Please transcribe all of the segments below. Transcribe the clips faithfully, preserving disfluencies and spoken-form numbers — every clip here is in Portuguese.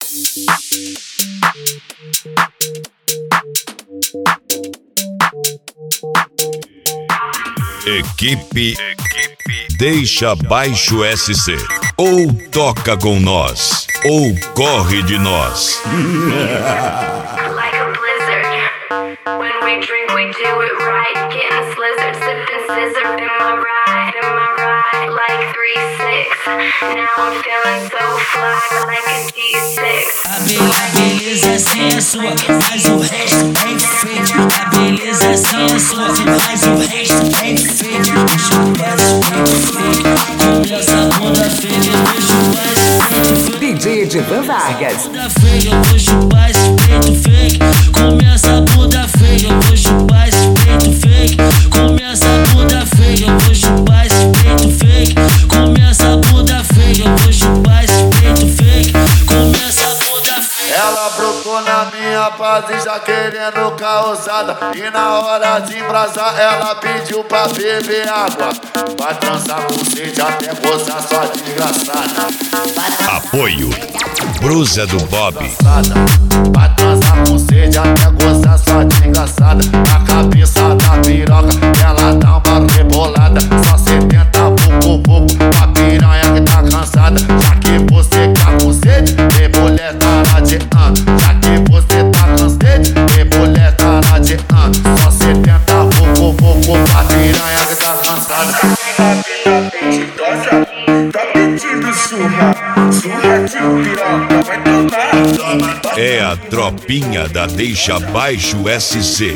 Equipe, Equipe Deixa Baixo S C. Ou toca com nós, ou corre de nós. Like a blizzard. When we drink, we do it right. Getting slizzard, sipping scissor in my ride, in my ride. Like three six. Now I'm feeling so fly, like a G six. A beleza é sensual, mas o resto é fake. A beleza é sensual, mas o resto é fake. Deixa o baixo fake. Começa a bunda fake, deixa o baixo fake. D J Edivan Vargas. Bunda fake, eu vou chupar esse peito fake. Começa a bunda fake, eu vou chupar esse peito fake. Começa a bunda fake, eu vou chupar esse peito fake. Começa a bunda fake, eu vou chupar esse peito fake. Começa a bunda fake. Ela brocou na minha base já querendo causada. E na hora de embrasar ela pediu pra beber água. Vai transar com sede até gozar sua desgraçada. Apoio Brusa do Bob. Vai transar com sede até gozar sua desgraçada. Na cabeça da piroca ela dá uma rebolada. Só setenta pouco pouco pra piranha que tá cansada. Já que você tá com sede, vem mulher cara de ah. Já que você tá com sede, vem mulher cara de ah. Só setenta pouco pouco pra piranha que tá cansada. Tá pedidosa, tá pedindo surra. Surra de piroca, vai tomar. É a tropinha da Deixa Baixo S C.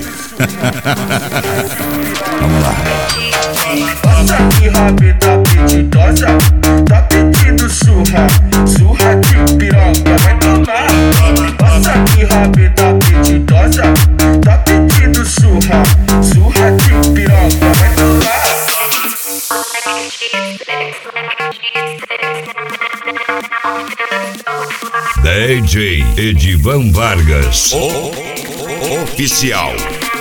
Vamos lá. Nossa, que rabeta pedidosa, tá pedindo surra. Surra de piroca, vai tomar. Nossa, que rabeta pedidosa, tá pedindo surra. Surra de piroca, vai tomar. D J Edivan Vargas, o, o, oficial.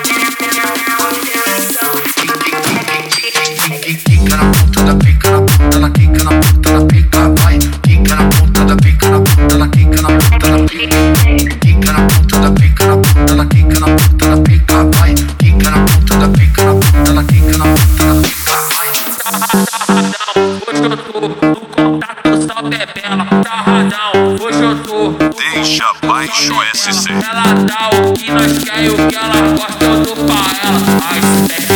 Quica na ponta da pica, na ponta da quica, na ponta da pica, vai. Quica na ponta da pica, na ponta da quica, na ponta da pica. Quica na ponta da pica, na ponta da quica, na ponta da pica, vai. Quica na ponta da pica, na ponta da quica, na ponta da pica, vai. Hoje eu tô no contato só bebendo, sarradão. Hoje eu tô Deixa Baixo S C. ela dá o que nós quer e o que ela gosta, eu dou pra ela. Ai,